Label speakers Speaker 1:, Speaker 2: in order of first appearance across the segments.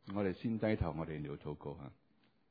Speaker 1: 我哋先低頭，我哋嚟禱告下。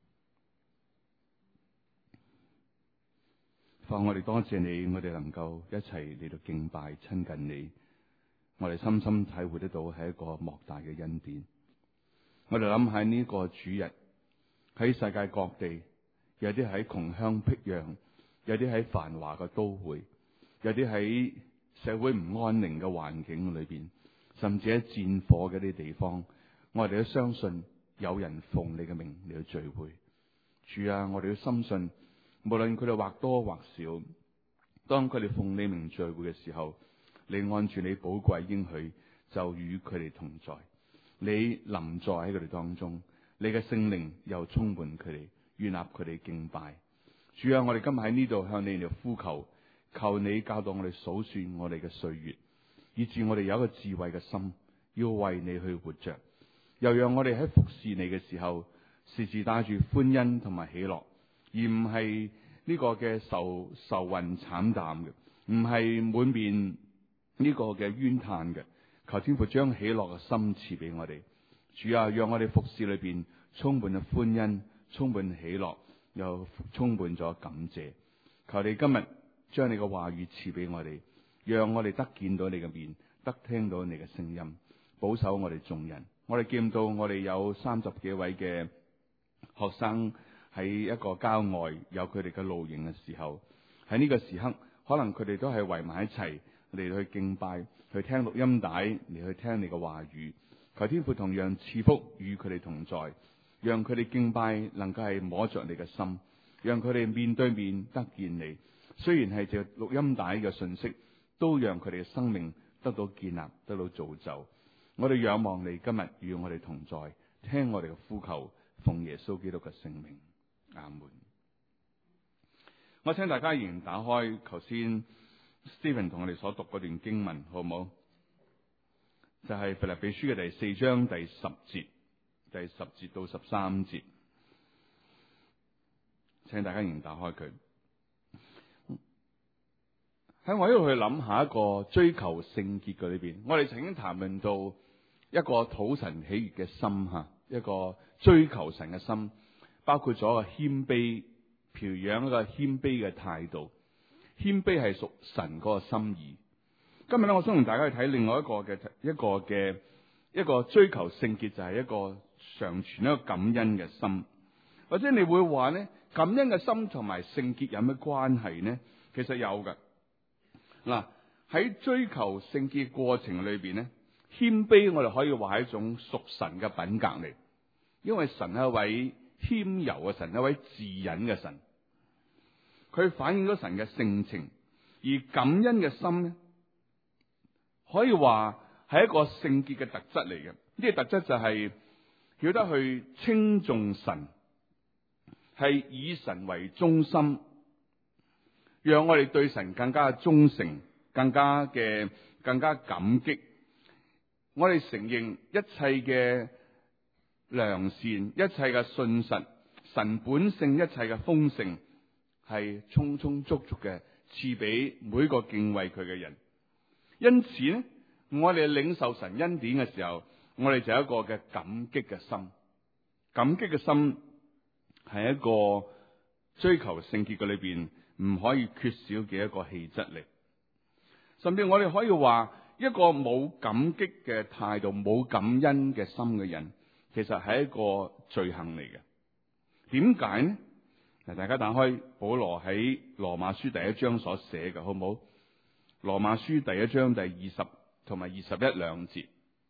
Speaker 1: 父，我哋多謝你，我哋能夠一齊嚟到敬拜親近你，我哋深深體會得到係一個莫大嘅恩典。我哋諗喺呢個主日，喺世界各地，有啲喺窮鄉僻壤，有啲喺繁華嘅都會，有啲喺社會唔安寧嘅環境裏邊，甚至喺戰火嘅啲地方，我哋都相信有人奉你嘅名嚟去聚會。主啊，我哋都深信，無論佢哋或多或少，當佢哋奉你名聚會嘅時候，你按住你寶貴應許，就與佢哋同在。你臨在喺佢哋當中，你嘅聖靈又充滿佢哋，悅納佢哋敬拜。主啊，我哋今日喺呢度向你嚟呼求，求你教導我哋數算我哋嘅歲月，以致我哋有一個智慧嘅心，要為你去活着。又讓我哋喺服侍你嘅時候，時時帶住歡欣同埋喜樂，而唔係呢個嘅愁雲慘淡嘅，唔係滿面呢個嘅怨嘆嘅。求天父將喜樂嘅心賜俾我哋。主啊，讓我哋服侍裏邊充滿咗歡欣，充滿喜樂，又充滿咗感謝。求你今日將你嘅話語賜俾我哋，讓我哋得見到你嘅面，得聽到你嘅聲音，保守我哋眾人。我哋見到我哋有30幾位嘅學生喺一個郊外有佢哋嘅露營嘅時候，喺呢個時刻，可能佢哋都係圍埋一齊嚟去敬拜，去聽錄音帶，嚟去聽你嘅話語。求天父同樣賜福與佢哋同在，讓佢哋敬拜能夠係摸着你嘅心，讓佢哋面對面得見你。雖然係借錄音帶嘅信息，都讓佢哋嘅生命得到建立，得到造就。我哋仰望你今日與我哋同在，聽我哋嘅呼求，奉耶穌基督嘅聖名，阿門。我請大家仍然打開頭先 Stephen 同我哋所讀嗰段經文，好唔好？就係腓立比書嘅第4章第10節，第10節到13節，請大家仍然打開佢。喺我呢度去諗下一個追求聖潔嘅裏邊，我哋曾經談論到一個討神喜悅嘅心吓，一個追求神嘅心，包括咗個謙卑，培養一個謙卑嘅態度。謙卑係屬神嗰個心意。今日咧，我想同大家去睇另外一個追求聖潔，就係一個常存一個感恩嘅心。或者你會話咧，感恩嘅心同埋聖潔有咩關係呢？其實有嘅。嗱，喺追求聖潔過程裏邊咧，謙卑我哋可以話係一種屬神嘅品格嚟，因為神係一位謙柔嘅神，一位自忍嘅神，佢反映咗神嘅性情。而感恩嘅心咧，可以話係一個聖潔嘅特質嚟嘅。呢個特質就係曉得去稱頌神，係以神為中心，讓我哋對神更加忠誠，更加感激。我哋承認一切嘅良善，一切嘅信實，神本性一切嘅豐盛，係充充足足嘅賜俾每個敬畏佢嘅人。因此呢，我哋領受神恩典嘅時候，我哋就有一個嘅感激嘅心。感激嘅心係一個追求聖潔嘅裏邊唔可以缺少嘅一個氣質嚟。甚至我哋可以話，一個冇感激嘅態度、冇感恩嘅心嘅人，其實係一個罪行嚟嘅。點解呢？嗱，大家打開保羅喺羅馬書第1章所寫嘅，好唔好？羅馬書第1章第20同埋21兩節，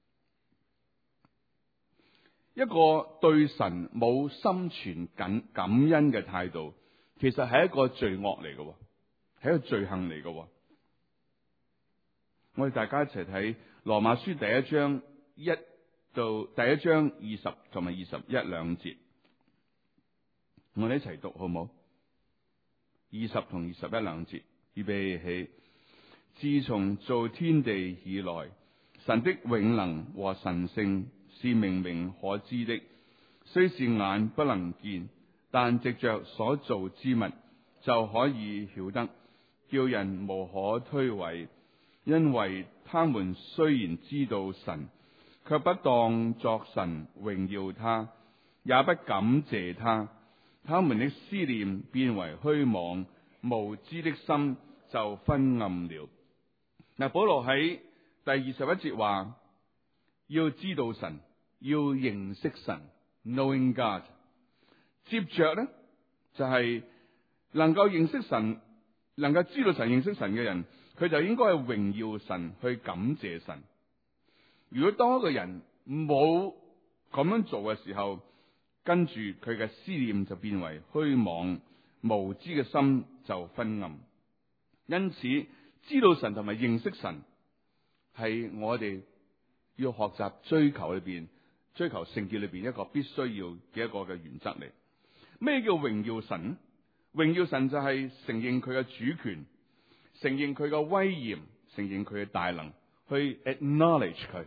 Speaker 1: 一個對神冇心存感恩嘅態度，其實係一個罪惡嚟嘅，係一個罪行嚟嘅。我哋大家一齊睇羅馬書第1章1到第1章20同埋21兩節，我哋一齊讀好唔好？20同21兩節，預備起。自從造天地以來，神的永能和神性是明明可知的，雖是眼不能見，但藉着所造之物就可以曉得，叫人無可推諉。因為他們雖然知道神， 卻不當作神榮耀他，也不感謝他。他們的思念變為虛妄，無知的心就昏暗了。嗱，保羅喺第21節話，要知道神，要認識神 ，knowing God。接着咧就係能夠認識神，能夠知道神、認識神嘅人，佢就應該係榮耀神，去感謝神。如果當一個人冇咁樣做嘅時候，跟住佢嘅思念就變為虛妄，無知嘅心就昏暗。因此，知道神同埋認識神係我哋要學習追求聖潔裏邊一個必須要嘅一個嘅原則嚟。咩叫榮耀神？榮耀神就係承認佢嘅主權，承認佢嘅威嚴，承認佢嘅大能，去 acknowledge 佢。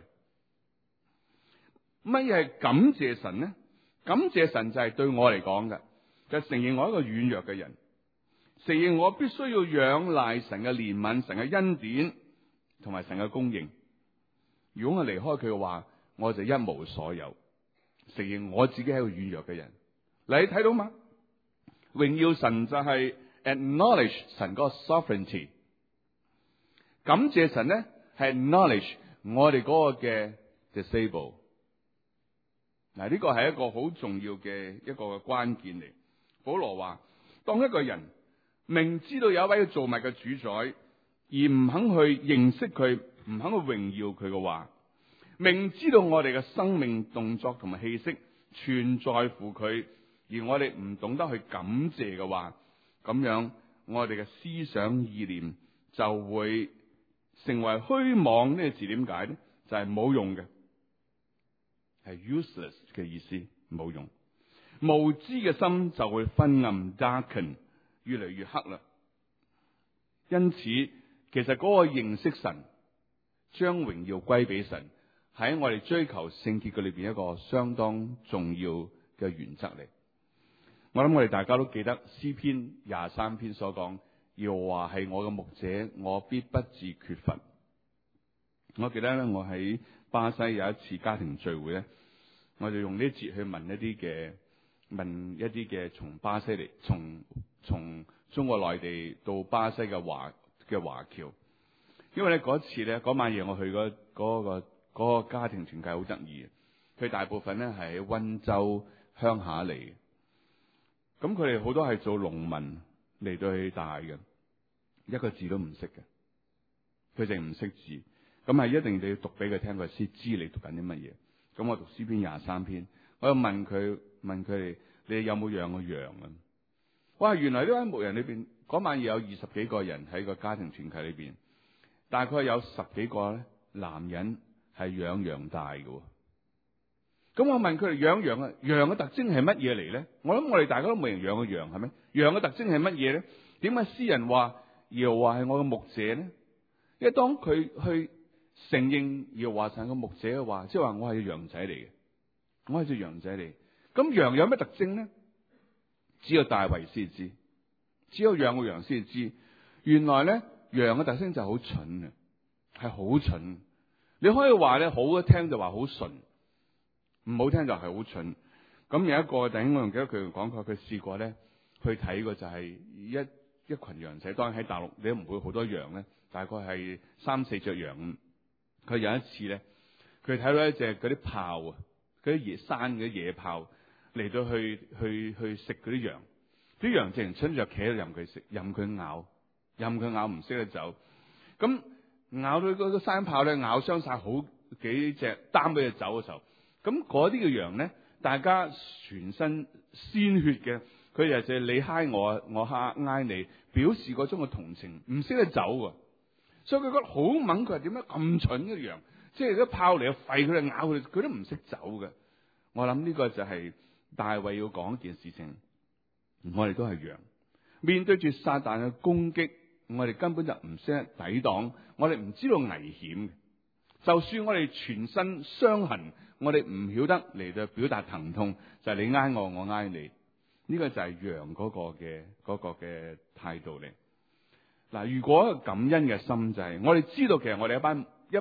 Speaker 1: 乜嘢係感謝神呢？感謝神就係對我嚟講嘅，就係承認我一個軟弱嘅人，承認我必須要仰賴神嘅憐憫、神嘅恩典同埋神嘅供應。如果我離開佢嘅話，我就一無所有。承認我自己係一個軟弱嘅人。你睇到嗎？榮耀神就係 acknowledge 神嗰個 sovereignty。感謝神咧係 acknowledge 我哋嗰個嘅 disable。嗱，呢個係一個好重要嘅一個關鍵嚟。保羅話，當一個人明知道有一位造物嘅主宰，而唔肯去認識佢，唔肯去榮耀佢嘅話，明知道我哋嘅生命動作同埋氣息全在乎佢，而我哋唔懂得去感謝嘅話，咁樣我哋嘅思想意念就會成為虛妄。呢個字點解咧？就係冇用嘅，係 useless 嘅意思，冇用。無知嘅心就會昏暗 darken， 越嚟越黑啦。因此，其實嗰個認識神，將榮耀歸俾神，喺我哋追求聖潔嘅裏邊一個相當重要嘅原則嚟。我諗我哋大家都記得詩篇23篇所講，耶和華係我嘅牧者，我必不致缺乏。我記得咧，我喺巴西有一次家庭聚會咧，我就用呢節去問一啲嘅從巴西嚟，從中國內地到巴西嘅華僑。因為咧嗰次咧嗰晚夜我去嗰個家庭團契好得意嘅，佢大部分咧係喺溫州鄉下嚟嘅。咁佢哋好多係做農民嚟到去大嘅，一個字都唔識嘅，佢淨唔識字。咁係一定你要讀俾佢聽，佢先知你讀緊啲乜嘢。咁我讀詩篇23篇，我又問佢哋，你哋有冇養過羊啊？哇！原來呢位牧人裏邊嗰晚有20幾個人喺個家庭團契裏邊，大概有10幾個咧男人係養羊大嘅。咁我問佢哋養羊啊，羊嘅特徵係乜嘢嚟咧？我諗我哋大家都冇人養過羊，係咪？羊嘅特徵係乜嘢咧？點解詩人話耶和華係我嘅牧者咧？因為當佢去承認耶和華係個牧者嘅話，即係話我係隻羊仔嚟嘅，我係隻羊仔嚟。咁羊有咩特徵咧？只有大衛先知，只有養過羊先知。原來咧羊嘅特徵就好蠢嘅，係好蠢。你可以話咧好一聽就話好純，唔好聽就係好蠢。咁有一個弟兄，我仲記得佢講過，佢試過咧去睇過就係一群羊仔。當然喺大陸你都唔會好多羊咧，大概係3-4隻羊。佢有一次咧，佢睇到一隻嗰啲豹啊，嗰啲山嘅野豹嚟到去食嗰啲羊，啲羊直情親著企喺度任佢食，任佢咬，唔識得走。咁咬到嗰個山豹咧，咬傷晒好幾隻，擔俾佢走嘅時候，咁嗰啲嘅羊咧，大家全身鮮血嘅，佢就係你揩我，我揩你，表示嗰種嘅同情，唔識得走㗎。所以佢覺得好猛，佢話點解咁蠢嘅羊？即係啲豹嚟啊，吠佢哋咬佢，佢都唔識走嘅。我諗呢個就係大衛要講一件事情。我哋都係羊，面對住撒旦嘅攻擊，我哋根本就唔識得抵擋，我哋唔知道危險。就算我哋全身傷痕，我哋唔曉得嚟到表達疼痛，就係你挨我，我挨你。呢個就係羊嗰個嘅態度嚟。嗱，如果感恩嘅心就係我哋知道，其實我哋一班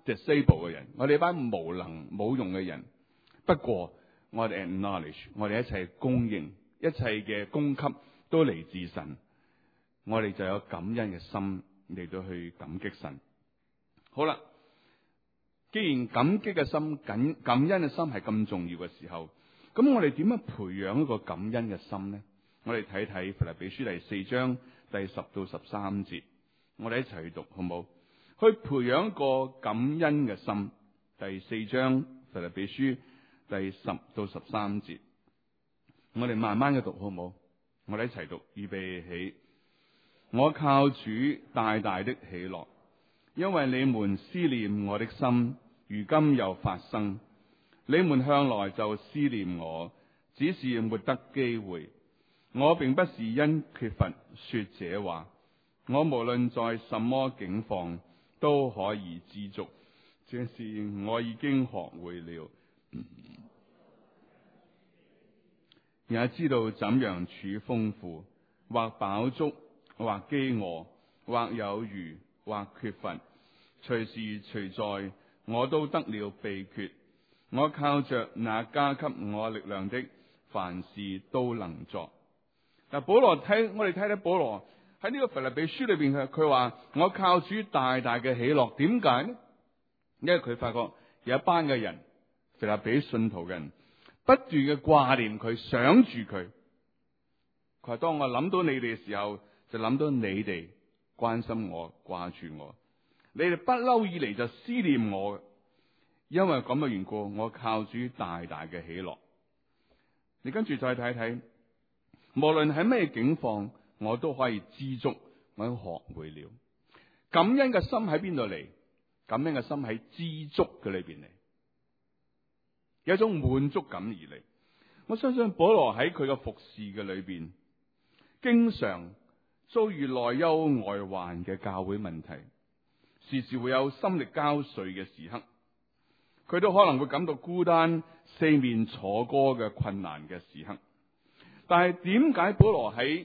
Speaker 1: disabled 嘅人，我哋一班無能冇用嘅人。不過我哋 acknowledge， 我哋一切供應，一切嘅供給都嚟自神，我哋就有感恩嘅心嚟到去感激神。好啦，既然感激嘅心、感恩嘅心係咁重要嘅時候，咁我哋點樣培養一個感恩嘅心呢？我哋睇睇腓立比書第4章第10到13節，我哋一齊去讀好冇？去培養一個感恩嘅心。第4章腓立比書第10到13節，我哋慢慢嘅讀好冇？我哋一齊讀，預備起。我靠主大大的喜樂，因為你們思念我的心，如今又發生。你們向來就思念我，只是沒得機會。我並不是因缺乏說這話，我無論在什麼境況都可以知足，這是我已經學會了，也知道怎樣處豐富，或飽足，或飢餓，或有餘，或缺乏，隨時隨在，我都得了秘訣。我靠着那加給我力量的，凡事都能作。嗱，我哋睇保羅喺呢個腓立比書裏邊，佢話我靠主大大嘅喜樂。點解呢？因為佢發覺有一班嘅人，腓立比信徒嘅人，不斷嘅掛念佢，想住佢。佢話當我諗到你哋嘅時候，就諗到你哋關心我、掛住我。你哋不嬲以嚟就思念我，因為咁嘅緣故，我靠主大大嘅喜樂。你跟住再睇睇，無論喺咩境況，我都可以知足。我已經學會了感恩嘅心喺邊度嚟？感恩嘅心喺知足嘅裏邊嚟，有一種滿足感而嚟。我相信保羅喺佢嘅服侍嘅裏邊，經常遭遇內憂外患嘅教會問題，時時會有心力交瘁嘅時刻，佢都可能會感到孤單，四面楚歌嘅困難嘅時刻。但係點解保羅喺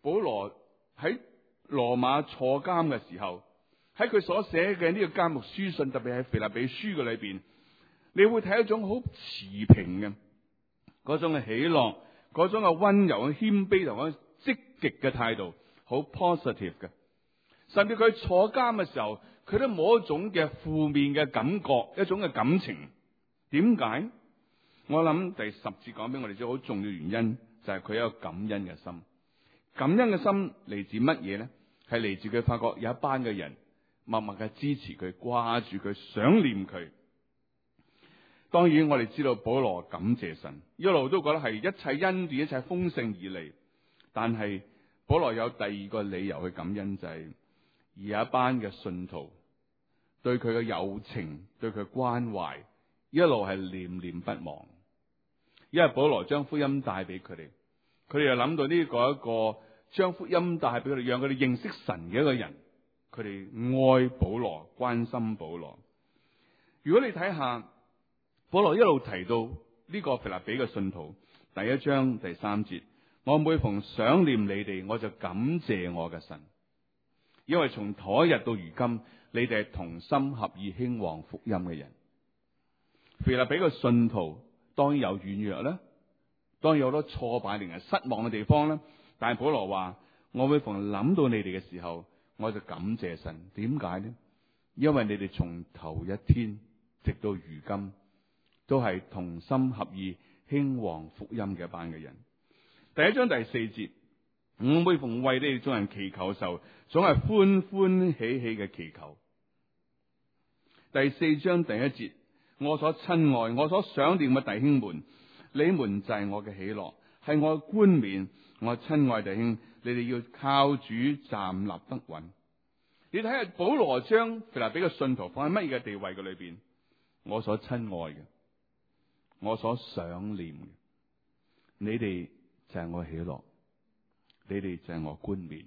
Speaker 1: 羅馬坐監嘅時候，喺佢所寫嘅呢個監獄書信，特別係腓立比書嘅裏邊，你會睇一種好持平嘅嗰種嘅喜樂，嗰種嘅溫柔、嘅謙卑同埋積極嘅態度，好 positive 嘅。甚至佢坐監嘅時候，佢都冇一種嘅負面嘅感覺，一種嘅感情。點解？我諗第10節講俾我哋知好重要原因，就係佢有一個感恩嘅心。感恩嘅心嚟自乜嘢呢？係嚟自佢發覺有一班嘅人默默嘅支持佢，掛住佢，想念佢。當然我哋知道保羅感謝神，一路都覺得係一切恩典、一切豐盛而嚟。但係保羅有第二個理由去感恩，就係而有一班嘅信徒對佢嘅友情、對佢關懷，一路係念念不忘。因為保羅將福音帶俾佢哋，佢哋又諗到呢個一個將福音帶俾佢哋，讓佢哋認識神嘅一個人，佢哋愛保羅，關心保羅。如果你睇下保羅一路提到呢個腓立比嘅信徒，第1章第3節，我每逢想念你哋，我就感謝我嘅神，因為從嗰日到如今，你哋係同心合意興旺福音嘅人。腓立比嘅信徒當然有軟弱啦，當然有好多挫敗令人失望嘅地方啦。但係保羅話，我每逢諗到你哋嘅時候，我就感謝神。點解呢？因為你哋從頭一天直到如今，都係同心合意興旺福音嘅一班嘅人。第1章第4節，我每逢為你哋眾人祈求嘅時候，總係歡歡喜喜嘅祈求。第4章第1節，我所親愛、我所想念嘅弟兄們，你們就係我嘅喜樂，係我嘅冠冕。我親愛弟兄，你哋要靠主站立得穩。你睇下保羅將腓立比嘅信徒放喺乜嘢嘅地位嘅裏邊？我所親愛嘅，我所想念嘅，你哋就係我喜樂，你哋就係我冠冕。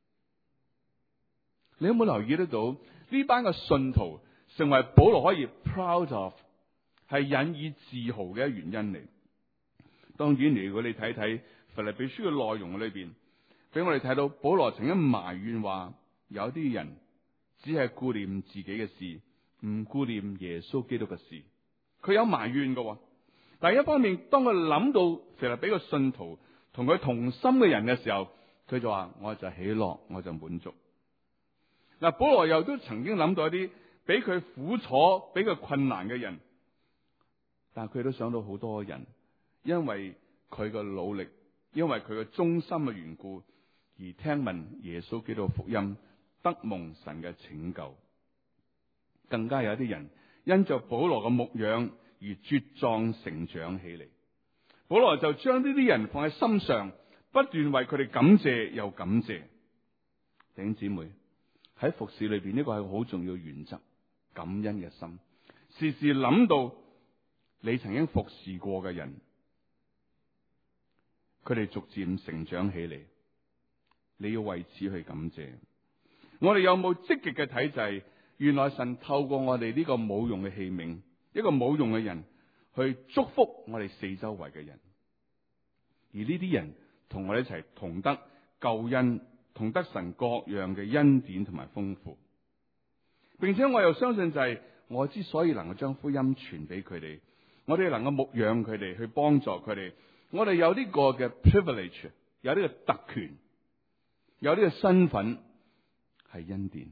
Speaker 1: 你有冇留意得到呢班嘅信徒成為保羅可以 proud of， 係引以自豪嘅原因嚟？當然，如果你睇睇腓立比書嘅內容裏邊，俾我哋睇到保羅曾經埋怨話，有啲人只係顧念自己嘅事， 唔顧念耶穌基督嘅事，佢有埋怨嘅。但係一方面，當佢諗到腓立比個信徒同佢同心嘅人嘅時候，佢就話：我就喜樂，我就滿足。嗱，保羅又都曾經諗到一啲俾佢苦楚、俾佢困難嘅人，但係佢都想到好多人，因為佢嘅努力，因為佢嘅忠心嘅緣故，而聽聞耶穌基督嘅福音，得蒙神嘅拯救。更加有一啲人因着保羅嘅牧養而茁壯成長起嚟。保羅就將呢啲人放喺心上，不斷為佢哋感謝又感謝。弟兄姊妹，喺服侍裏邊呢個係個好重要原則，感恩嘅心，時時諗到你曾經服侍過嘅人，佢哋逐漸成長起嚟，你要為此去感謝。我哋有冇積極嘅睇就係，原來神透過我哋呢個冇用嘅器皿，一個冇用嘅人，去祝福我哋四周圍嘅人，而呢啲人同我哋一齊同得救恩，同得神各樣嘅恩典同埋豐富。並且我又相信就係，我之所以能夠將福音傳俾佢哋，我哋能夠牧養佢哋，去幫助佢哋，我哋有呢個嘅 privilege， 有呢個特權，有呢個身份，係恩典，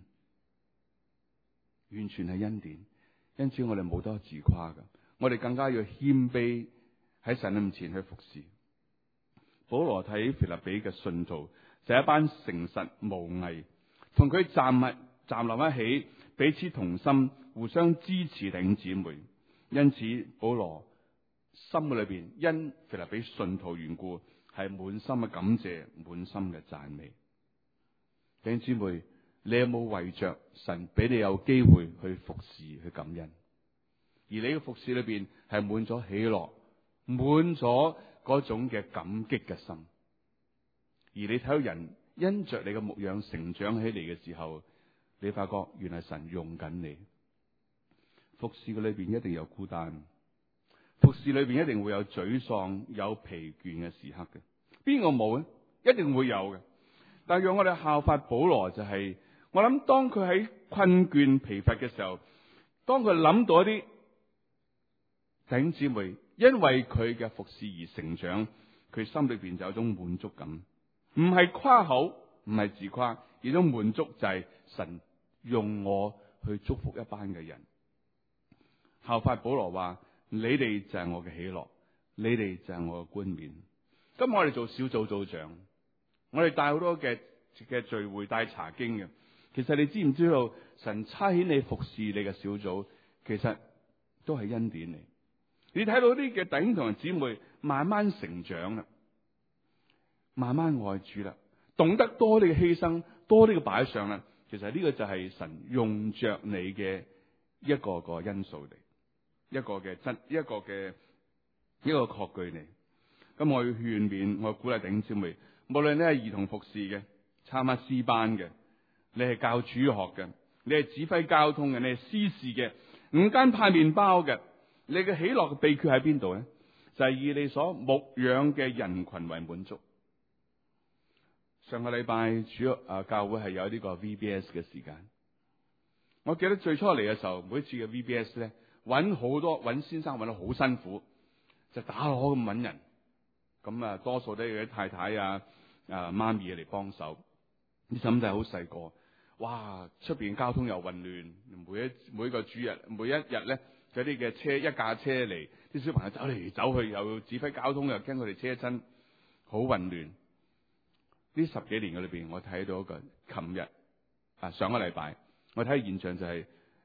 Speaker 1: 完全係恩典。因此我哋冇得自誇噶，我哋更加要謙卑喺神面前去服侍。保羅睇腓立比嘅信徒就係一班誠實無偽，同佢站立一起，彼此同心，互相支持弟兄姊妹。因此保羅心裏邊因腓立比信徒緣故係滿心嘅感謝，滿心嘅讚美。弟兄姊妹，你有冇為着神俾你有機會去服侍去感恩？而你嘅服侍裏邊係滿咗喜樂，滿咗嗰種嘅感激嘅心。而你睇到人因着你嘅牧養成長起嚟嘅時候，你發覺原來神用緊你。服侍嘅裏邊一定有孤單，服侍裏邊一定會有沮喪、有疲倦嘅時刻嘅。邊個冇咧？一定會有嘅。但係讓我哋效法保羅就係，我諗當佢喺困倦疲乏嘅時候，當佢諗到一啲弟兄姊妹因為佢嘅服侍而成長，佢心裏邊就有一種滿足感，唔係誇口，唔係自誇，而種滿足就係神用我去祝福一班嘅人。效法保羅話：你哋就係我嘅喜樂，你哋就係我嘅冠冕。今日我哋做小組組長，我哋帶好多嘅聚會，帶查經嘅。其實你知唔知道神差遣你服侍你嘅小組，其實都係恩典嚟。你睇到啲嘅弟兄同姊妹慢慢成長啦，慢慢愛主啦，懂得多啲嘅犧牲，多啲嘅擺上啦。其實呢個就係神用着你嘅一個個因素嚟，一個嘅確據嚟。咁我要勸勉，我鼓勵弟兄姊妹，無論你係兒童服侍嘅，參加詩班嘅，你係教主學嘅，你係指揮交通嘅，你係司事嘅，午間派麵包嘅，你嘅喜樂嘅秘訣喺邊度咧？就係以你所牧養嘅人群為滿足。上個禮拜教會係有呢個 VBS 嘅時間，我記得最初嚟嘅時候，每一次嘅 VBS 咧，揾先生揾得好辛苦，就打鑼咁揾人。咁多數都係啲太太媽咪嚟幫手。啲細蚊仔好細個，哇！出邊交通又混亂，每個主日每一日咧，有啲嘅車一架車嚟，啲小朋友走嚟走去，又要指揮交通，又驚佢哋車親，好混亂。呢10幾年嘅裏邊，我睇到一個上個禮拜，我睇現象就係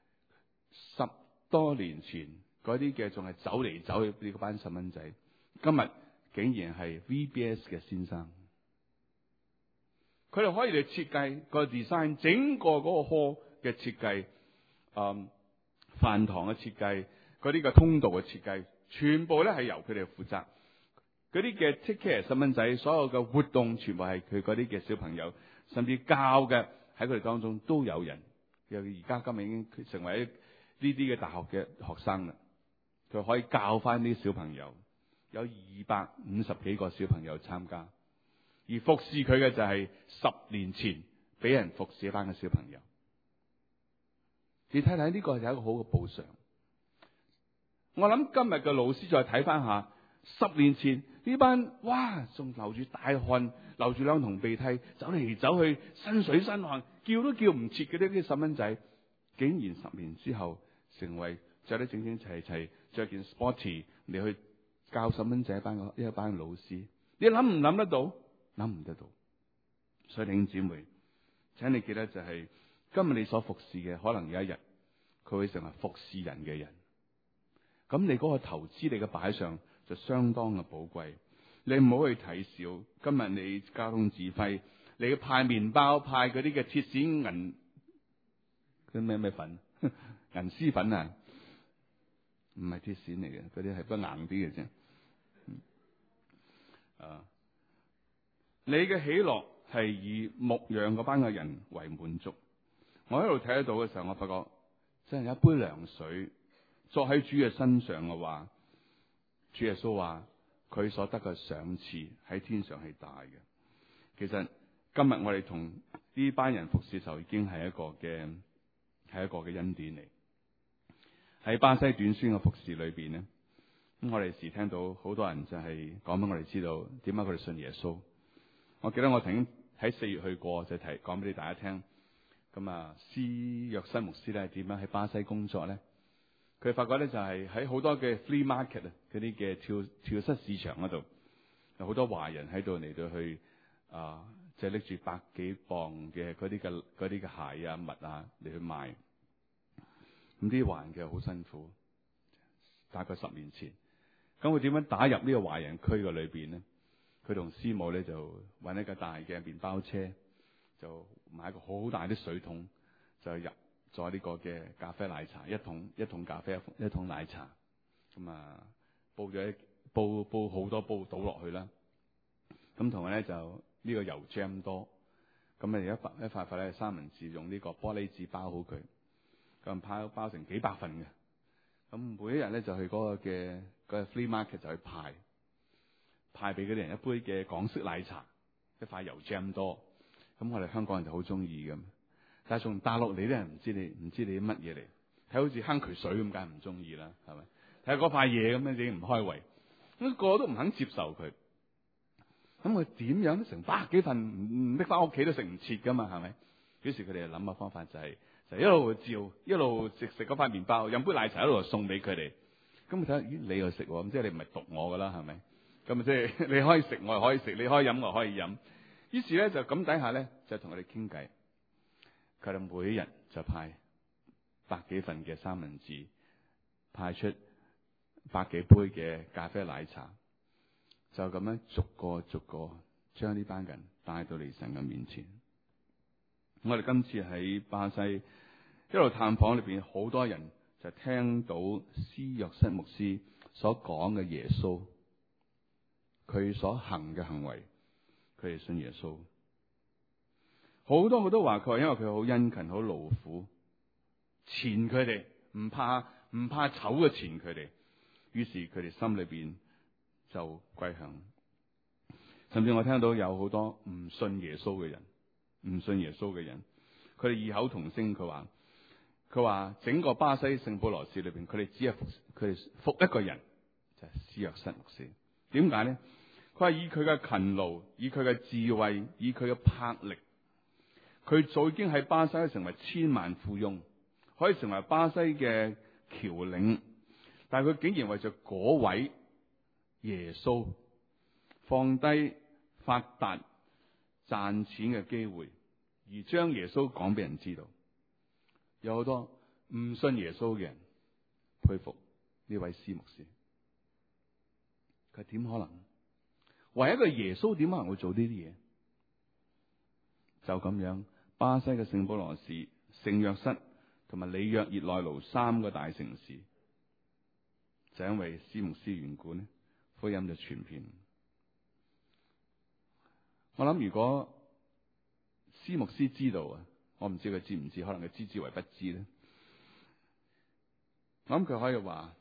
Speaker 1: 10多年前嗰啲嘅仲係走嚟走去呢個班細蚊仔，今日竟然係 VBS 嘅先生，佢哋可以嚟設計個 design， 整個嗰個 hall 嘅設計，飯堂嘅設計，嗰啲嘅通道嘅設計，全部咧係由佢哋負責。嗰啲嘅 take care 細蚊仔，所有嘅活動全部係佢嗰啲嘅小朋友，甚至教嘅喺佢哋當中都有人。又而家今日已經成為呢啲嘅大學嘅學生啦，佢可以教翻啲小朋友。有250幾個小朋友參加，而服侍佢嘅就係10年前俾人服侍一班嘅小朋友。 你睇睇呢個係一個好嘅報償。我諗今日嘅老師再睇翻下，10年前呢班哇仲流住大汗，流住兩桶鼻涕，走嚟走去，身水身汗，叫都叫唔切嘅呢啲細蚊仔，竟然10年之後成為着得整整齊齊，着件 sporty 嚟去教細蚊仔一班老師，你諗唔諗得到？諗唔得到。所以弟兄姊妹，請你記得就係今日你所服侍嘅，可能有一日佢會成為服侍人嘅人。咁你嗰個投資，你嘅擺上就相當嘅寶貴。你唔好去睇小今日你交通自費，你派麵包，派嗰啲嘅鐵線銀嗰咩粉銀絲粉啊，唔係鐵線嚟嘅，嗰啲係不硬啲嘅啫。你嘅喜樂係以牧養嗰班嘅人為滿足。我喺度睇得到嘅時候，我發覺真係一杯涼水作喺主嘅身上嘅話，主耶穌話佢所得嘅賞賜喺天上係大嘅。其實今日我哋同呢班人服侍嘅時候，已經係一個嘅恩典嚟。喺巴西短宣嘅服侍裏邊咧，咁我哋時聽到好多人就係講俾我哋知道點解佢哋信耶穌。我記得我曾經喺4月去過，就講俾你大家聽。咁啊，施約瑟牧師咧點樣喺巴西工作咧？佢發覺咧就係喺好多嘅 flea market 啊，嗰啲嘅跳蚤市場嗰度，有好多華人喺度嚟到去就拎住100幾磅嘅嗰啲嘅鞋啊襪啊嚟去賣。咁啲華人嘅好辛苦，大概10年前，咁佢點樣打入呢個華人區嘅裏邊咧？佢同師母咧就搵一個大嘅麵包車，就買一個好大啲水桶，就入咗呢個嘅咖啡奶茶，一桶咖啡，一桶奶茶，咁啊煲好多煲倒落去啦。咁同埋咧就呢個油 jam 多，咁啊一塊咧三文治用呢個玻璃紙包好佢，咁包成幾百份嘅。咁每一日咧就去嗰個 flea market 就去派俾嗰啲人一杯嘅港式奶茶，一塊油 jam 多。咁我哋香港人就好中意嘅，但係從大陸嚟啲人唔知你乜嘢嚟，睇好似坑渠水咁，梗係唔中意啦，係咪？睇嗰塊嘢咁樣已經唔開胃，咁個個都唔肯接受佢。咁佢點樣成100幾份唔拎翻屋企都食唔切噶嘛，係咪？於是佢哋就諗個方法就係一路照，一路食嗰塊麵包，飲杯奶茶一路送俾佢哋。咁你睇下，咦你又食，咁即係你唔係毒我噶啦，係咪？咁即係你可以食，我又可以食；你可以飲，我可以飲。於是咧就咁底下咧就同佢哋傾偈，佢哋每一日就派100幾份嘅三文治，派出100幾杯嘅咖啡奶茶，就咁樣逐個將呢班人帶到嚟神嘅面前。我哋今次喺巴西一路探訪裏邊，好多人就聽到施約瑟牧師所講嘅耶穌，佢所行嘅行為，佢哋信耶穌。好多都話佢話，因為佢好殷勤、好勞苦，纏佢哋唔怕醜嘅纏佢哋，於是佢哋心裏邊就歸向。甚至我聽到有好多唔信耶穌嘅人，佢哋異口同聲，佢話整個巴西聖保羅市裏邊，佢哋只係服一個人，就係施約瑟牧師。點解咧？佢話以佢嘅勤勞，以佢嘅智慧，以佢嘅魄力，佢早已經喺巴西成為千萬富翁，可以成為巴西嘅僑領。但係佢竟然為咗嗰位耶穌，放低發達賺錢嘅機會，而將耶穌講俾人知道。有好多唔信耶穌嘅人佩服呢位施牧師，佢點可能？為一個耶穌點可能會做呢啲嘢？就咁樣，巴西嘅聖保羅市、聖約瑟同埋里約熱內盧3個大城市，就因為施牧師緣故呢，福音就傳遍。我諗如果施牧師知道啊，我唔知佢知唔知，可能佢知之為不知咧。我諗佢可以話：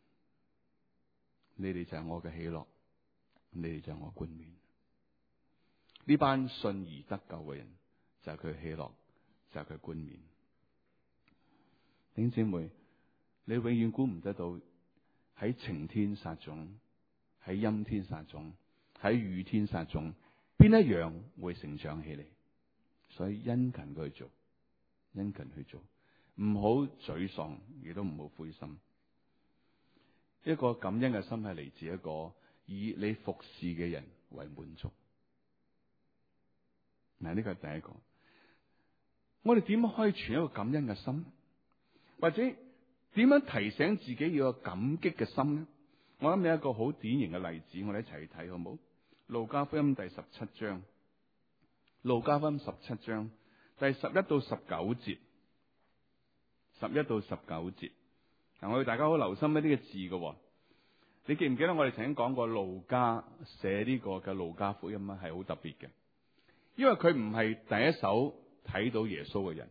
Speaker 1: 你哋就係我嘅喜樂，你哋就係我冠冕。呢班信而得救嘅人就係佢喜樂，就係佢冠冕。 弟兄姊妹，你永遠估唔得到喺晴天撒種，喺陰天撒種，喺雨天撒種，邊一樣會成長起嚟？所以殷勤去做，殷勤去做，唔好沮喪，亦都唔好灰心。一個感恩嘅心係嚟自一個以你服侍嘅人為滿足。嗱，呢個係第一個。我哋點樣可以存一個感恩嘅心？或者點樣提醒自己要有感激嘅心呢？我諗有一個好典型嘅例子，我哋一齊去睇好唔好？路加福音第17章，路加福音17章第11到19節，11到19節。嗱，我哋大家好留心一啲嘅字嘅。你記唔記得我哋曾經講過路加寫呢個嘅路加福音啊？係好特別嘅，因為佢唔係第一手睇到耶穌嘅人，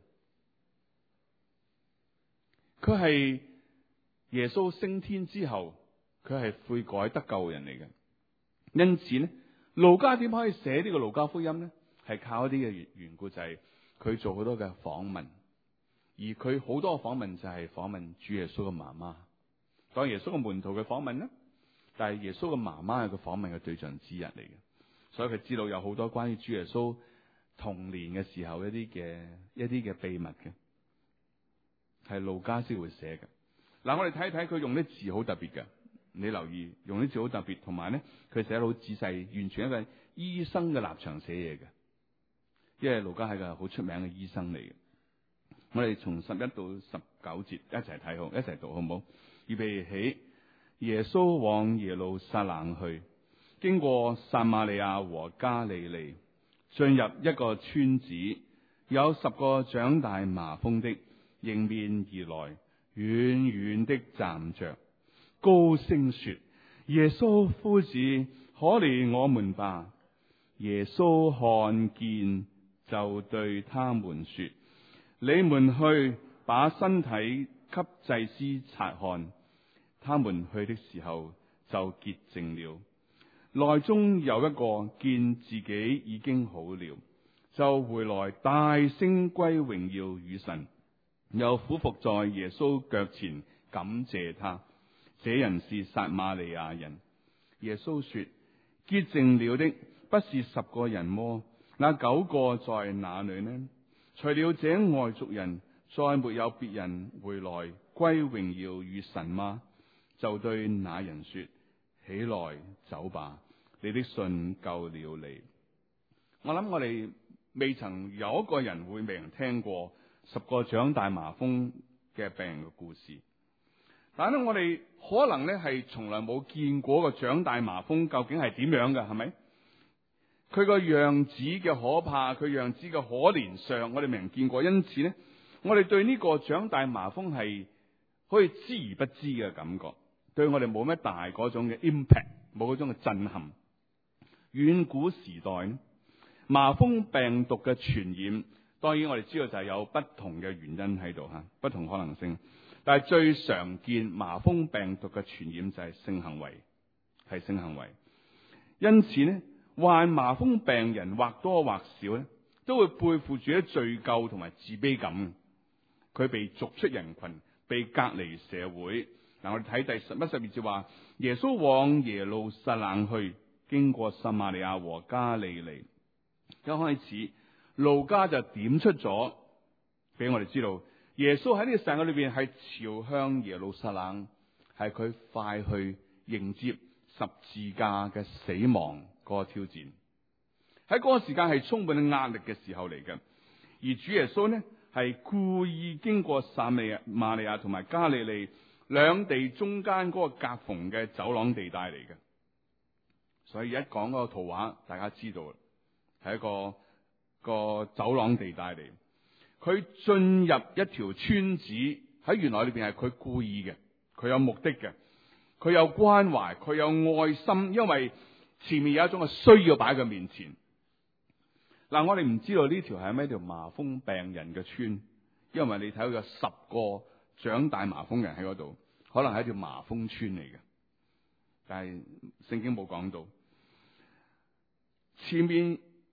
Speaker 1: 佢係耶穌升天之後，佢係悔改得救嘅人嚟嘅。因此咧，路加點可以寫呢個路加福音咧？係靠一啲嘅緣故，就係佢做好多嘅訪問，而佢好多嘅訪問就係訪問主耶穌嘅媽媽。當耶穌嘅門徒嘅訪問咧，但係耶穌嘅媽媽係佢訪問嘅對象之一嚟嘅，所以佢知道有好多關於主耶穌童年嘅時候一啲嘅秘密嘅，係路加先會寫嘅。嗱，我哋睇一睇佢用啲字好特別嘅，你留意用啲字好特別，同埋咧佢寫得好仔細，完全一個醫生嘅立場寫嘢嘅，因為路加係個好出名嘅醫生嚟嘅。我哋從11到19節一齊睇好，一齊讀好唔好？預備起。耶穌往耶路撒冷去，經過撒瑪利亞和加利利，進入一個村子，有10個長大麻風的迎面而來，遠遠的站着，高聲說：耶穌夫子，可憐我們吧！耶穌看見，就對他們說：你們去把身體給祭司察看。他們去的時候就潔淨了。內中有一個見自己已經好了，就回來大聲歸榮耀與神，又俯伏在耶穌腳前感謝他。這人是撒瑪利亞人。耶穌說：潔淨了的不是10個人麼？那9個在哪裏呢？除了這外族人，再沒有別人回來歸榮耀與神嗎？就對那人說：起來走吧，你的信救了你。我諗我哋未曾有一個人會未曾聽過10個長大麻風嘅病人嘅故事，但係我哋可能咧係從來冇見過個長大麻風究竟係點樣嘅，係咪？佢個樣子嘅可怕，佢樣子嘅可憐相，我哋未曾見過，因此咧，我哋對呢個長大麻風係可以知而不知嘅感覺。對我哋冇咩大嗰種嘅 impact， 冇嗰種嘅震撼。遠古時代，麻風病毒嘅傳染，當然我哋知道就係有不同嘅原因喺度吓，不同可能性。但係最常見麻風病毒嘅傳染就係性行為，係性行為。因此呢，患麻風病人或多或少咧，都會背負住一罪疚同埋自卑感。佢被逐出人群，被隔離社會。嗱，我哋睇第11、12節話，耶穌往耶路撒冷去，經過撒瑪利亞和加利利。一開始，路加就點出咗俾我哋知道，耶穌喺呢個世界裏邊係朝向耶路撒冷，係佢快去迎接十字架嘅死亡嗰個挑戰。喺嗰個時間係充滿壓力嘅時候嚟嘅，而主耶穌呢係故意經過撒瑪利亞同埋加利利兩地中間嗰個夾縫嘅走廊地帶嚟嘅，所以一講嗰個圖畫，大家知道係一個走廊地帶嚟。佢進入一條村子，喺原來裏邊係佢故意嘅，佢有目的嘅，佢有關懷，佢有愛心，因為前面有一種嘅需要擺喺佢面前。嗱，我哋唔知道呢條係咩條麻風病人嘅村，因為你睇到有10個長大麻風人喺嗰度，可能係一條麻風村嚟嘅，但係聖經冇講到。前面好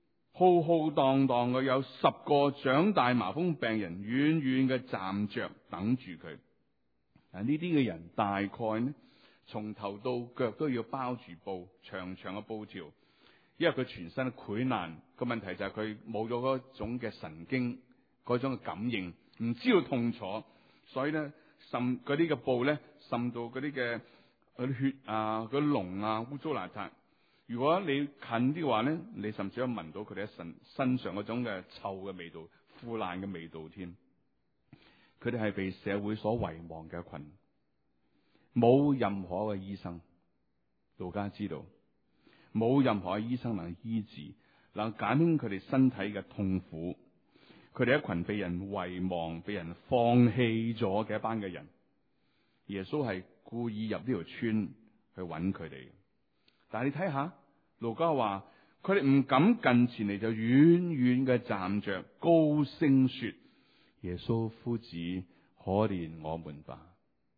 Speaker 1: 浩浩蕩蕩嘅有10個長大麻風病人，遠遠嘅站着等住佢。呢啲嘅人大概呢，從頭到腳都要包住布，長長嘅布條，因為佢全身潰爛。個問題就係佢冇咗嗰種嘅神經，嗰種嘅感應，唔知道痛楚，所以咧滲嗰啲嘅布咧滲到嗰啲嘅血啊、嗰啲膿啊污糟邋遢。如果你近啲嘅話咧，你甚至可以聞到佢哋身上嗰種嘅臭嘅味道、腐爛嘅味道添。佢哋係被社會所遺忘嘅一群，冇任何嘅醫生。路加知道，冇任何嘅醫生能醫治，能減輕佢哋身體嘅痛苦。佢哋一群被人遺忘、被人放棄咗嘅一班嘅人。耶穌係故意入呢條村去揾佢哋。但係你睇下，路加話佢哋唔敢近前嚟，就遠遠嘅站着，高聲說：耶穌夫子，可憐我們吧。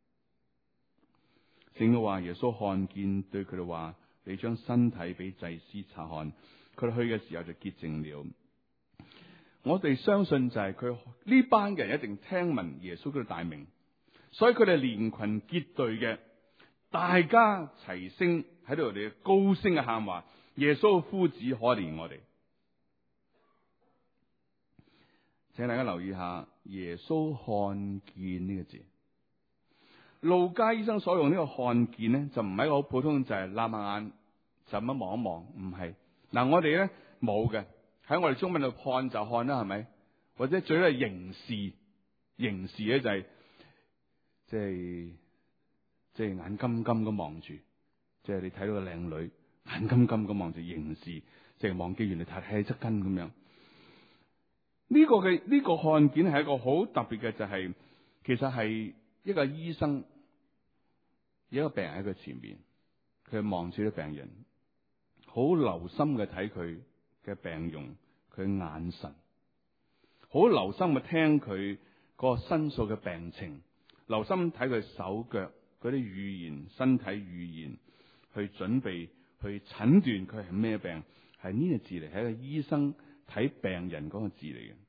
Speaker 1: 聖經話耶穌看見，對佢哋話：你將身體俾祭司察看。佢哋去嘅時候就潔淨了。我哋相信就係佢呢班人一定聽聞耶穌嘅大名，所以佢哋連群結隊嘅，大家齊聲喺度哋高聲嘅喊話：耶穌夫子，可憐我哋。請大家留意下耶穌看見呢個字。路加醫生所用呢個看見呢，就唔係一個好普通，就係擸下眼就咁望一望，唔係。嗱，我哋咧冇嘅，喺我哋中文度看就看啦，係咪？或者最多係凝視，凝視咧就係即係眼金金咁望住，即係你睇到個靚女眼金金咁望住，凝視，即係忘記原來睇側根咁樣。呢個看見係一個好特別嘅，就係其實係一個醫生，一個病人喺佢前面，佢望住啲病人，好留心嘅睇佢嘅病容，佢眼神，好留心嘅聽佢個申訴嘅病情，留心睇佢手腳嗰啲語言、身體語言，去準備去診斷佢係咩病。係呢個字嚟，係一個醫生睇病人嗰個字嚟嘅。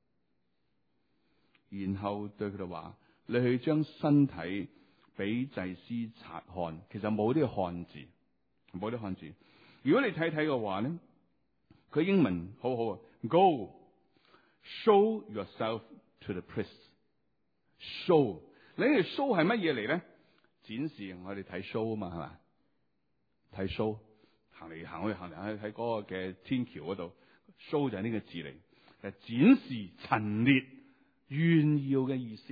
Speaker 1: 然後對佢哋話：你去將身體俾祭司察看。其實冇呢個看字，冇呢個看字。如果你睇嘅話咧，佢英文好好啊。Go show yourself to the priest。show， 你哋 show 係乜嘢嚟咧？展示，我哋睇 show 啊嘛，係嘛？睇 show， 行嚟行去喺嗰個嘅天橋嗰度 ，show 就係呢個字嚟，係展示、陳列、炫耀嘅意思。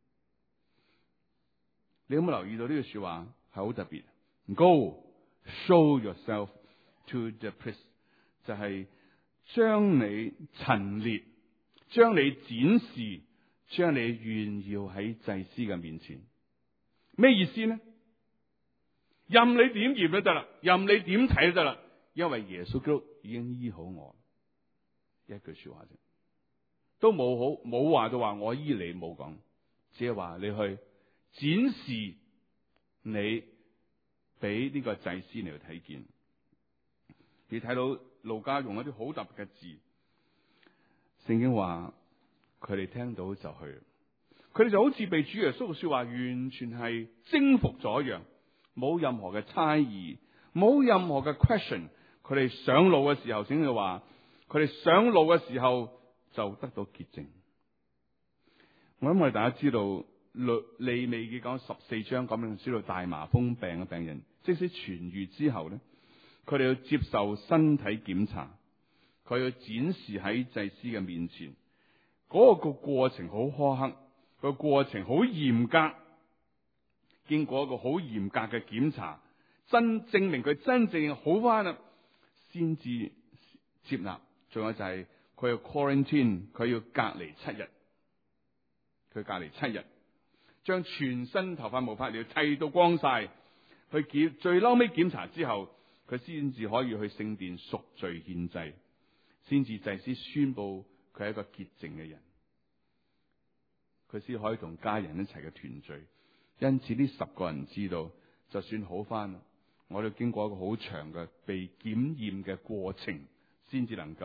Speaker 1: 你有冇留意到呢句說話係好特別 ？Go show yourself to the priest， 就係將你陳列、將你展示、將你炫耀喺祭司嘅面前。咩意思呢？任你點驗都得啦，任你點睇都得啦，因為耶穌基督已經醫好我。一句說話啫，都冇話到話我醫你，冇講，只係話你去展示你俾呢個祭司嚟去睇見。你睇到路加用一啲好特別嘅字，聖經話佢哋聽到就去，佢哋就好似被主耶穌嘅說話完全係征服咗一樣，冇任何嘅猜疑，冇任何嘅 question。佢哋上路嘅時候，聖經話佢哋上路嘅時候就得到潔淨。我諗我哋大家知道利未記講14章咁樣，知道大麻風病嘅病人，即使痊愈之後咧，佢哋要接受身體檢查，佢要展示喺祭司嘅面前。嗰個過程好苛刻，個過程好嚴格，經過一個好嚴格嘅檢查，證明佢真正好翻啦，先至接納。仲有就係佢要 quarantine， 佢要隔離7日，佢隔離7日，將全身頭髮毛髮要剃到光晒，去最嬲尾檢查之後，佢先至可以去聖殿贖罪獻祭，先至祭司宣布佢係一個潔淨嘅人，佢先可以同家人一齊嘅團聚。因此呢10個人知道，就算好翻啦，我哋經過一個好長嘅被檢驗嘅過程，先至能夠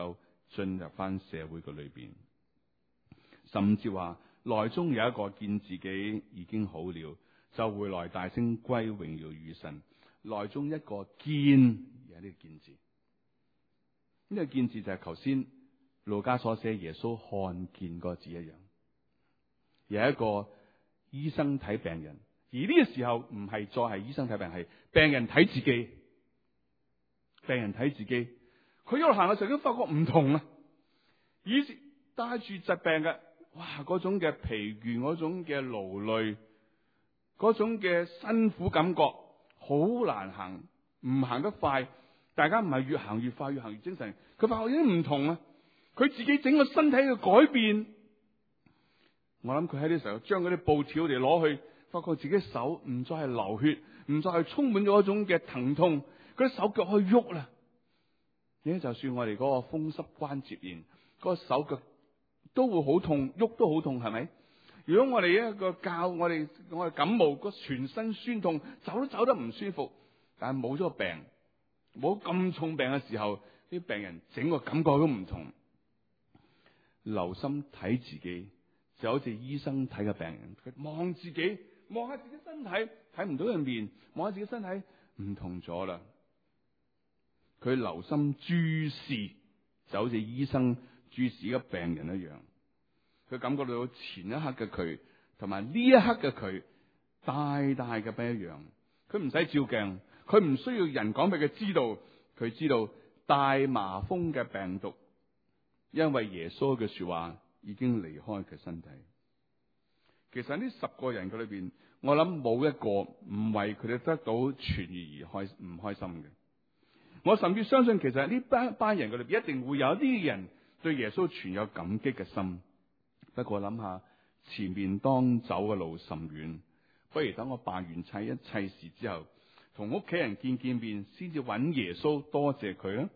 Speaker 1: 進入翻社會嘅裏邊，甚至話內中有一個見自己已經好了，就回來大聲歸榮耀與神。內中一個見，有呢個見字，呢個見字就係頭先路加所寫耶穌看見個字一樣，有一個醫生睇病人，而呢個時候唔係再係醫生睇病人，係病人睇自己，病人睇自己，佢一路行嘅時候都發覺唔同啊！以前帶住疾病嘅，哇，嗰種嘅疲倦，嗰種嘅勞累，嗰種嘅辛苦感覺，好難行，唔行得快。大家唔係越行越快，越行越精神。佢發覺已經唔同啊！佢自己整個身體嘅改變，我諗佢喺呢時候將嗰啲布條嚟攞去，發覺自己手唔再係流血，唔再係充滿咗一種嘅疼痛，佢啲手腳可以喐啦。而就算我哋嗰個風濕關節炎，嗰個手腳都會好痛，喐都好痛，係咪？如果我哋一個我哋感冒，個全身酸痛，走都走得唔舒服，但係冇咗個病，冇咁重病嘅時候，啲病人整個感覺都唔同。留心睇自己，就好似醫生睇嘅病人，佢望自己，望下自己身體，睇唔到人面，望下自己身體唔同咗啦。佢留心注視，就好似醫生注視一個病人一樣。佢感覺到前一刻嘅佢，同埋呢一刻嘅佢，大大嘅不一樣。佢唔使照鏡，佢唔需要人講俾佢知道，佢知道大麻風嘅病毒，因為耶穌嘅說話已經離開佢身體。其實呢10個人嘅裏邊，我諗冇一個唔為佢哋得到痊愈而唔開心嘅。我甚至相信，其實呢班人嘅裏邊，一定會有啲人對耶穌存有感激嘅心。不過諗下前面當走嘅路甚遠，不如等我辦完一切事之後，同屋企人見面，先至揾耶穌多謝佢啦。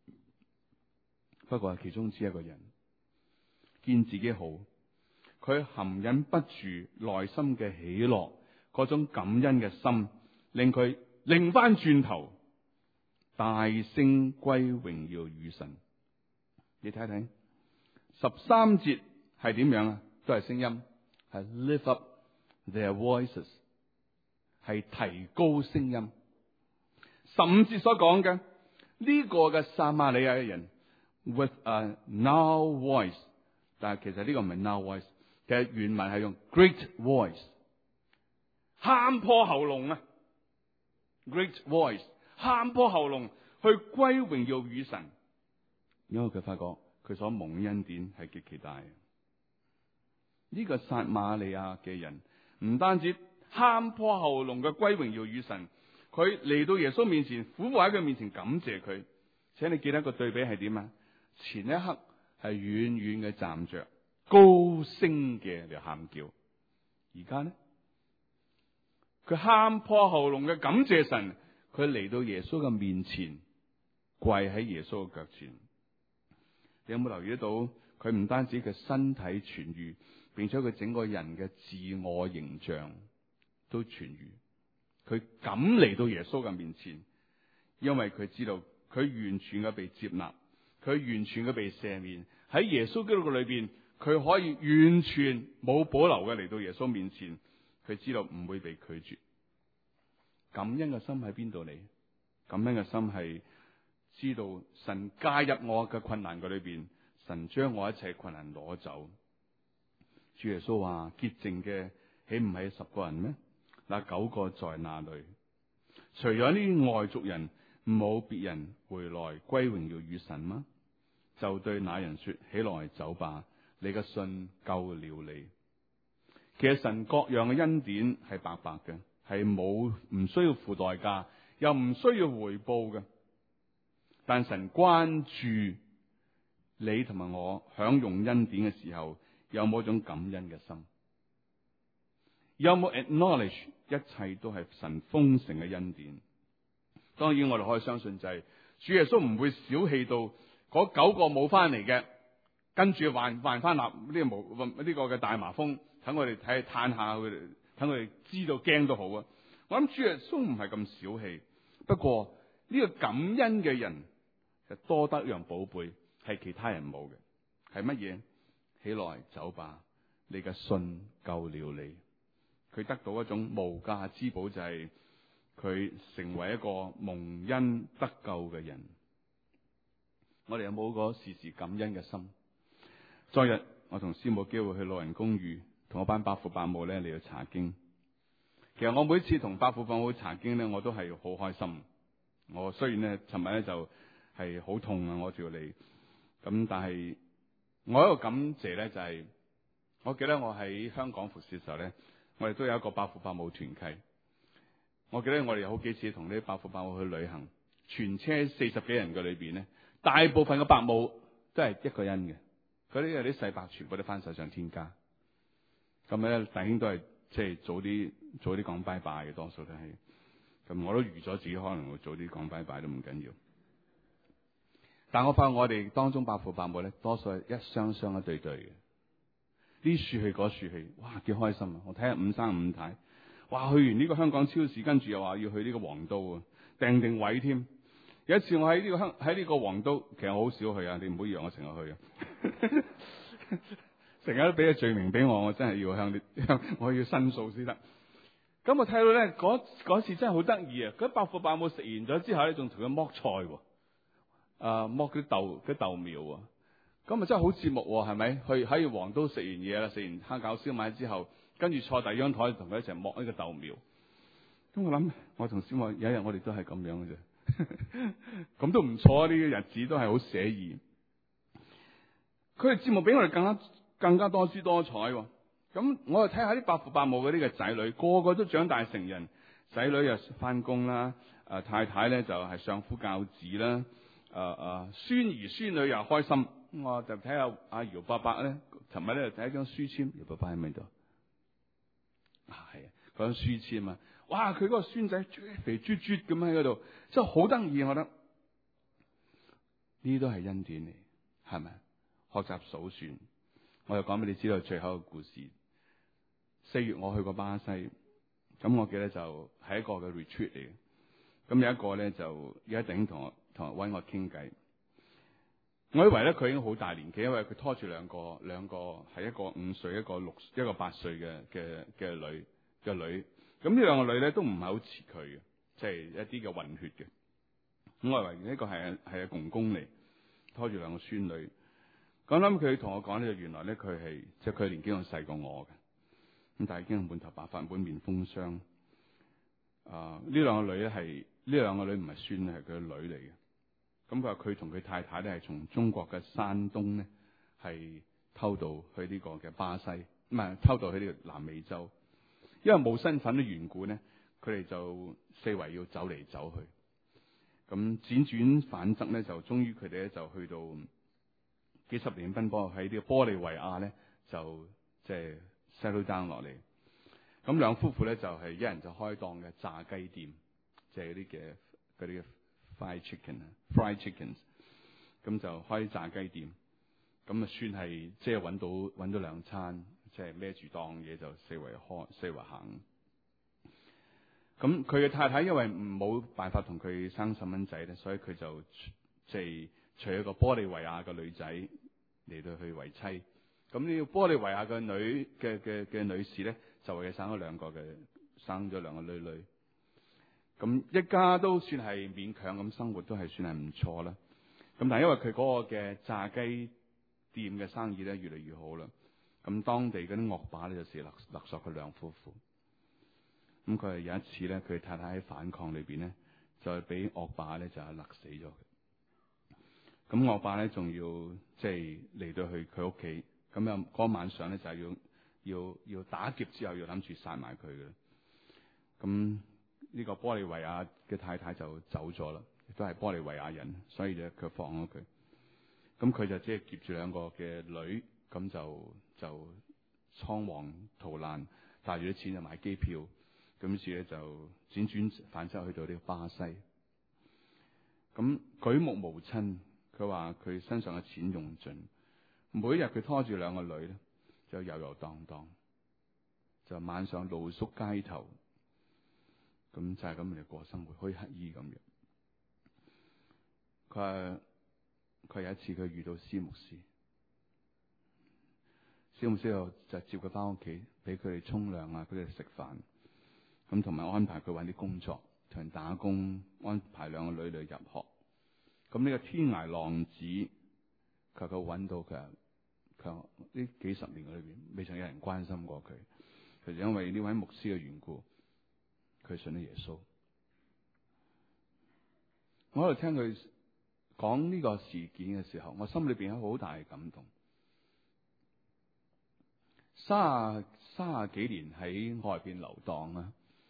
Speaker 1: 不過係其中之一個人見自己好，佢含忍不住內心嘅喜樂，嗰種感恩嘅心，令佢擰翻轉頭，大聲歸榮耀與神。你睇睇13節係點樣啊？都係聲音，係 lift up their voices， 係提高聲音。15節所講嘅呢個嘅撒瑪利亞嘅人 with a now voice， 但係其實呢個唔係 now voice， 其實原文係用 great voice， 喊破喉嚨啊 ，great voice， 喊破喉嚨去歸榮耀與神，因為佢發覺佢所蒙恩典係極其大。呢個撒瑪利亞嘅人唔單止喊破喉嚨嘅歸榮耀與神，佢嚟到耶穌面前，俯伏喺佢面前感謝佢。請你記得個對比係點啊？前一刻係遠遠嘅站着，高聲嘅嚟喊叫，而家呢，佢喊破喉嚨嘅感謝神，佢嚟到耶穌嘅面前，跪喺耶穌嘅腳前。你有冇留意得到？佢唔單止佢身體痊愈，並且佢整個人嘅自我形象都痊愈。佢敢嚟到耶穌嘅面前，因為佢知道佢完全嘅被接納，佢完全嘅被赦免。喺耶穌基督嘅裏邊，佢可以完全冇保留嘅嚟到耶穌面前。佢知道唔會被拒絕。感恩嘅心喺邊度嚟？感恩嘅心係知道神加入我嘅困難嘅裏邊，神將我一切困難攞走。主耶穌話：潔淨嘅豈唔係10個人咩？那9個在哪裏？除咗呢啲外族人，冇別人回來歸榮耀與神嗎？就對那人說：起來走吧，你嘅信救了你。其實神各樣嘅恩典係白白嘅，係唔需要付代價，又唔需要回報嘅。但神關注你同埋我享用恩典嘅時候，有冇一種感恩嘅心？有冇 acknowledge 一切都係神豐盛嘅恩典？當然我哋可以相信就係主耶穌唔會小氣到嗰9個冇翻嚟嘅，跟住還翻立呢個嘅大麻風，等我哋睇嘆下佢哋，等佢哋知道驚都好啊！我諗主耶穌唔係咁小氣，不過呢個感恩嘅人就多得一樣寶貝， 係其他人冇嘅，係乜嘢？起來走吧，你嘅信救了你。佢得到一種無價之寶，就係佢成為一個蒙恩得救嘅人。我哋有冇個時時感恩嘅心？昨日我同師母機會去老人公寓，同一班伯父伯母咧嚟到查經。其實我每次同伯父伯母查經咧，我都係好開心。我雖然咧尋日咧就係好痛啊，我條脷咁，但係我一個感謝咧就係，我記得我喺香港服侍嘅時候咧，我哋都有一個伯父伯母團契。我記得我哋有好幾次同啲伯父伯母去旅行，全車40幾人嘅裏邊咧，大部分嘅伯母都係一個人嘅，嗰啲有啲細伯全部都翻晒上天家。咁咧弟兄都係即係早啲講拜拜嘅，多數都係。咁我都預咗自己可能會早啲講拜拜都唔緊要。但我發覺我哋當中伯父伯母咧，多數係一雙雙一對對嘅，呢處去嗰處去，哇幾開心啊！我睇下五生五太，哇去完呢個香港超市，跟住又話要去呢個黃都啊，訂定位添。有一次我喺呢個黃都，其實我好少去啊，你唔好以為我成日去啊，成日都俾個罪名俾我，我真係要我要申訴先得。咁我睇到咧嗰次真係好得意啊！嗰伯父伯母食完咗之後咧，仲同佢剝菜，剝啲豆苗啊！咁啊真係好節目係咪？去喺黃都食完嘢啦，食完蝦餃燒賣之後，跟住坐第二張台同佢一齊剝呢個豆苗。咁我諗，我同師母有一日我哋都係咁樣嘅啫，咁都唔錯啊！呢個日子都係好寫意。佢哋節目比我哋更加多姿多彩。咁我又睇下啲伯父伯母嗰啲嘅仔女，個個都長大成人，仔女又翻工啦，太太咧就係相夫教子啦，孫兒孫女又開心。我就睇下阿姚伯伯咧，尋日咧就睇一張書籤，姚伯伯喺咪度？係啊，嗰張書籤啊，哇！佢嗰個孫仔肥豬豬咁喺嗰度，真係好得意。我覺得呢啲都係恩典嚟，係咪？學習數算，我又講俾你知道最後嘅故事。4月我去過巴西，咁我記得就係一個嘅 retreat 嚟嘅。咁有一個咧就有一頂同我揾我傾偈。我以為咧佢已經好大年紀，因為佢拖住兩個係一個5歲，一個8歲嘅女。咁呢兩個女咧都唔係好似佢嘅，即係一啲嘅混血嘅。咁我以為呢個係阿公公嚟，拖住兩個孫女。咁諗佢同我講咧，原來咧佢係即係佢年紀仲細過我嘅。咁但係已經滿頭白髮，滿面風霜。呢兩個女唔係孫，係佢個女嚟嘅。咁佢話佢同佢太太咧係從中國嘅山東咧係偷渡去呢個嘅巴西，唔係偷渡去呢個南美洲。因為冇身份嘅緣故咧，佢哋就四圍要走嚟走去。咁輾轉反側咧，就終於佢哋咧就去到幾十年奔波喺呢個玻利維亞咧，就即係 settle down 落嚟。咁兩夫婦咧就係一人就開檔嘅炸雞店，即係嗰啲嘅 fried chickens，咁就開炸雞店。咁啊算係即係揾到兩餐，即係孭住檔嘢就四圍行。咁佢嘅太太因為冇辦法同佢生細蚊仔咧，所以佢就即係娶一個玻利維亞嘅女仔嚟到去為妻。咁呢個玻利維亞嘅女士咧，就為佢生咗兩個女女。咁一家都算係勉強咁生活，都係算係唔錯啦。咁但係因為佢嗰個嘅炸雞店嘅生意咧越嚟越好啦，咁當地嗰啲惡霸咧就試勒索佢兩夫婦。咁佢係有一次咧，佢太太喺反抗裏邊咧，就係俾惡霸咧就係勒死咗佢。咁惡霸咧仲要即係嚟到去佢屋企，咁啊嗰晚上咧就係要打劫之後要諗住殺埋佢嘅。咁呢個玻利維亞嘅太太就走咗啦，亦都係玻利維亞人，所以咧佢放咗佢。咁佢就即係劫住兩個嘅女，咁就倉皇逃難，帶住啲錢就買機票，咁於是咧就輾轉反側去到呢個巴西。咁舉目無親，佢話佢身上嘅錢用盡，每一日佢拖住兩個女咧，就遊遊蕩蕩，就晚上露宿街頭，咁就係咁嚟過生活，好似乞兒咁樣。佢話佢有一次佢遇到施牧師，施牧師就接佢翻屋企，俾佢哋沖涼啊，俾佢哋食飯，咁同埋安排佢搵啲工作，同人打工，安排兩個女入學。咁呢個天涯浪子，佢搵到佢話呢幾十年裏邊未曾有人關心過佢，其實因為呢位牧師嘅緣故，佢信咗耶穌。我喺度聽佢講呢個事件嘅時候，我心裏邊有好大嘅感動。三十幾年喺外邊流蕩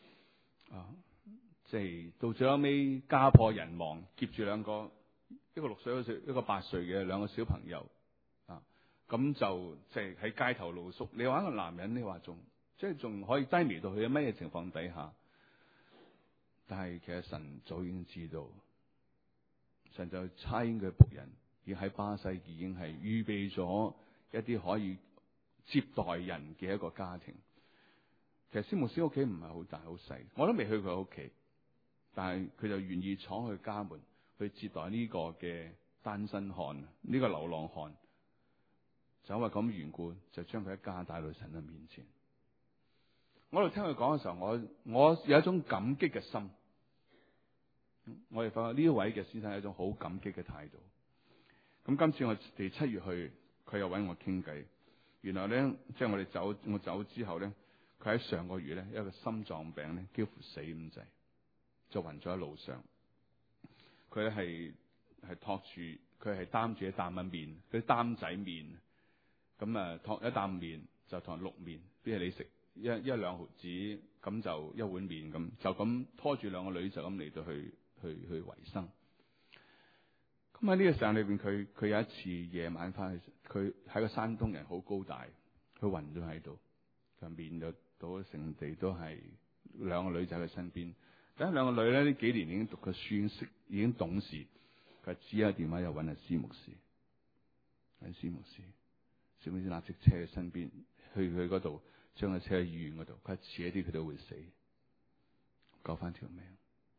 Speaker 1: 即係到最後尾家破人亡，接住兩個，一個6歲一個8歲嘅兩個小朋友咁就即係喺街頭露宿。你話一個男人，你話仲可以低微到去乜嘢情況底下？但係其實神早已經知道，神就差遣佢僕人，已喺巴西已經係預備咗一啲可以接待人嘅一個家庭。其實施牧師屋企唔係好大好細，我都未去佢屋企，但係佢就願意闖去家門去接待呢個嘅單身漢，呢個流浪漢。就因為咁緣故，就將佢一家帶到神嘅面前。我喺度聽佢講嘅時候，我有一種感激嘅心。我哋發覺呢一位嘅先生有一種好感激嘅態度。咁今次我哋7月去，佢又搵我傾偈。原來咧，即係我走之後咧，佢喺上個月咧，一個心臟病咧，幾乎死咁滯，就暈咗喺路上。佢咧係托住，佢係擔住一擔嘅麵，嗰啲擔仔麵。咁托一擔麵就同6麵，俾你食一兩毫子，咁就一碗麵咁，就咁拖住兩個女就咁嚟到去維生。咁喺呢個時間裏邊，佢有一次夜晚翻去，佢係個山東人，好高大，佢暈咗喺度，佢面就倒成地都係，兩個女仔喺佢身邊。咁兩個女咧呢幾年已經讀過書，已經懂事。佢指下電話又揾阿施牧師，揾施牧師。小妹先立即車喺身邊，去佢嗰度，將佢車喺醫院嗰度。佢遲一啲佢都會死，救翻條命。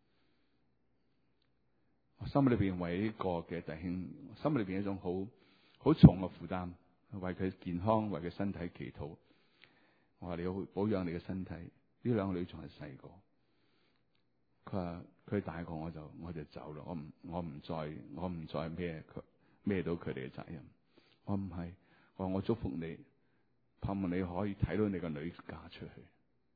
Speaker 1: 我心裏邊為呢個嘅弟兄，心裏邊一種好重嘅負擔，為佢健康，為佢身體祈禱。我話你要保養你嘅身體。呢兩個女仲係細個，佢話佢大個我就走啦，我唔再孭到佢哋嘅責任。我唔係。我祝福你，盼望你可以睇到你個女嫁出去。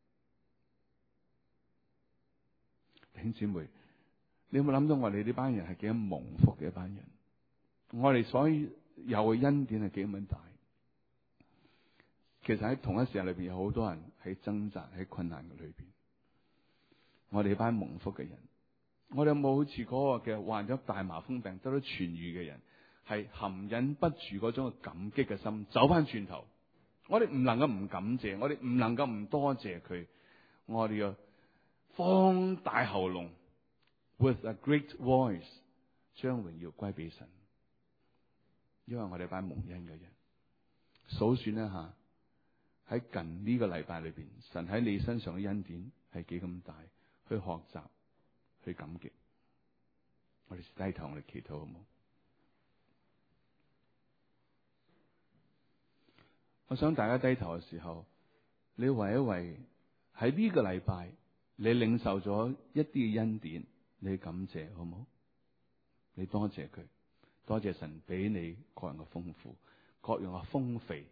Speaker 1: 弟兄姊妹，你有冇諗到我哋呢班人係幾咁蒙福嘅一班人？我哋所以有嘅恩典係幾咁大。其實喺同一時間裏邊，有好多人喺掙扎、喺困難嘅裏邊。我哋呢班蒙福嘅人，我哋有冇好似嗰個嘅患咗大麻風病得到痊愈嘅人？係含忍不住嗰種感激嘅心，走翻轉頭。我哋唔能夠唔感謝，我哋唔能夠唔多謝佢。我哋要放大喉嚨 ，with a great voice， 將榮耀歸俾神。因為我哋班蒙恩嘅人，數算一下喺近呢個禮拜裏邊，神喺你身上嘅恩典係幾咁大，去學習，去感激。我哋低頭，我哋祈禱好冇？我想大家低頭嘅時候，你為一為喺呢個禮拜你領受咗一啲嘅恩典，你感謝好冇？你多謝佢，多謝神俾你各樣嘅豐富，各樣嘅豐肥。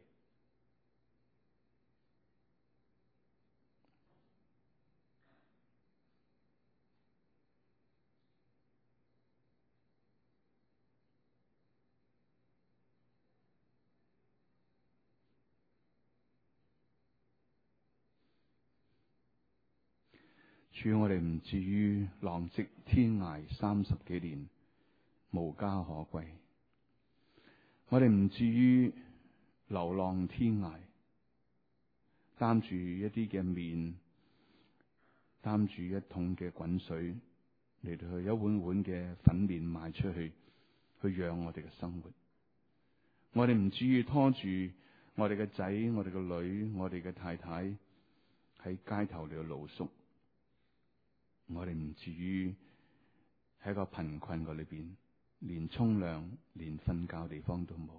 Speaker 1: 主，我哋唔至於浪跡天涯30幾年，無家可歸。我哋唔至於流浪天涯，擔住一啲嘅麵，擔住一桶嘅滾水嚟到去一碗碗嘅粉麵賣出去，去養我哋嘅生活。我哋唔至於拖住我哋嘅仔、我哋嘅女、我哋嘅太太喺街頭嚟到露宿。我哋唔至於喺個貧困嗰裏邊連沖涼、連瞓覺地方都冇。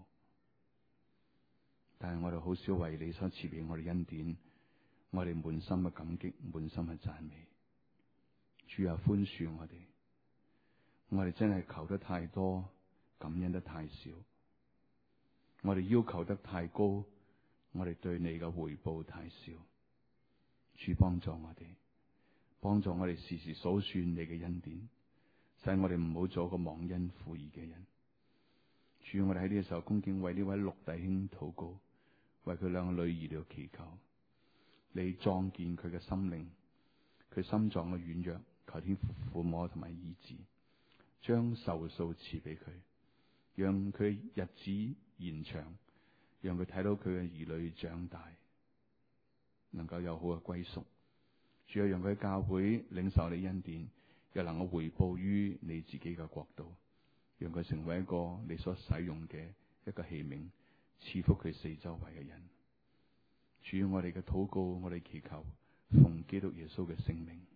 Speaker 1: 但係我哋好少為你所賜俾我哋恩典，我哋滿心嘅感激，滿心嘅讚美。主啊，寬恕我哋，我哋真係求得太多，感恩得太少。我哋要求得太高，我哋對你嘅回報太少。主幫助我哋，幫助我哋時時數算你嘅恩典，使我哋唔好做一個忘恩負義嘅人。主，我哋喺呢個時候恭敬為呢位陸弟兄禱告，為佢兩個女兒嚟祈求，你壯健佢嘅心靈，佢心臟嘅軟弱，求天父撫摸同埋醫治，將壽數賜俾佢，讓佢日子延長，讓佢睇到佢嘅兒女長大，能夠有好嘅歸宿。主要讓佢喺教會領受你恩典，又能夠回報於你自己嘅國度，讓佢成為一個你所使用嘅一個器皿，賜福佢四周圍嘅人。主要我哋嘅禱告，我哋祈求，奉基督耶穌嘅聖名。